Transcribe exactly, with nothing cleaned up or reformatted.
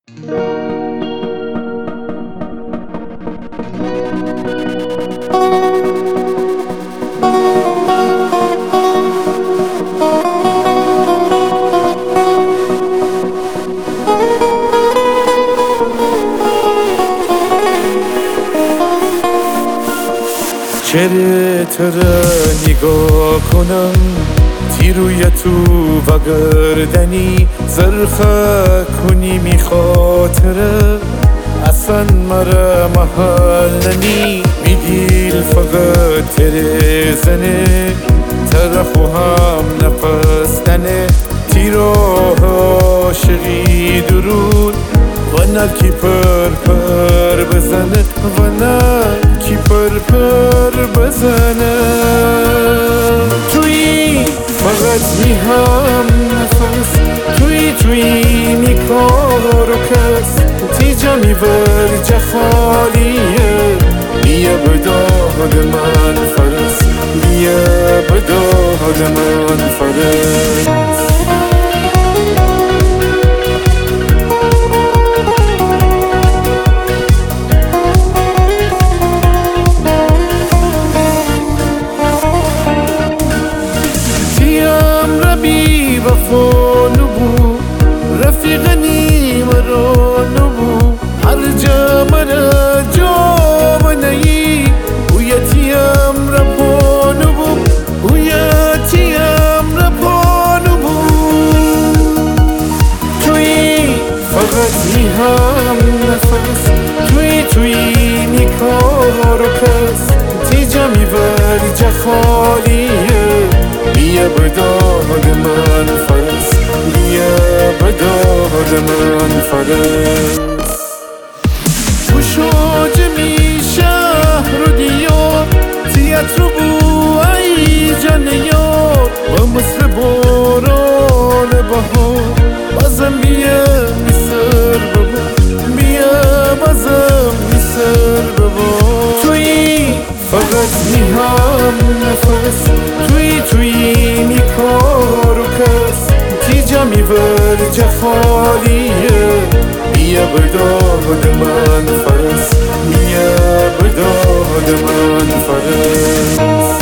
چرا تو را نگاه کنم تیروی تو و گردنی زرخه کنی می خاطره اصلا مرا محل نمی میگیل فقط تره زنه طرف و هم نفس تنه تیراه عاشقی درود و نه کی پر پر بزنه و نه کی پر پر بزنه توی فقط می هم نفس توی توی می کار و کس تیجا می بر جا خالیه بیا بداد من فرس بیا بداد من فرس بی وفا نبو رفیقنی مرا نبو هر جا مرا جا نهی هویتیم را پا نبو هویتیم را پا نبو توی فقط می هم نفس توی توی می کار و کس تیجا می بر جا خالیه بیا بداد من فرس بیا بداد من فرس گشاج می شهر و دیار تیتر بو ای جن یار و مثل باران بهار بازم بیا می سر ببار بیا بازم می سر ببار توی فقط می هم نفس توی توی می کار و کس تیجا می بر جا خالیه بیا بداد من فرس بیا بداد من فرس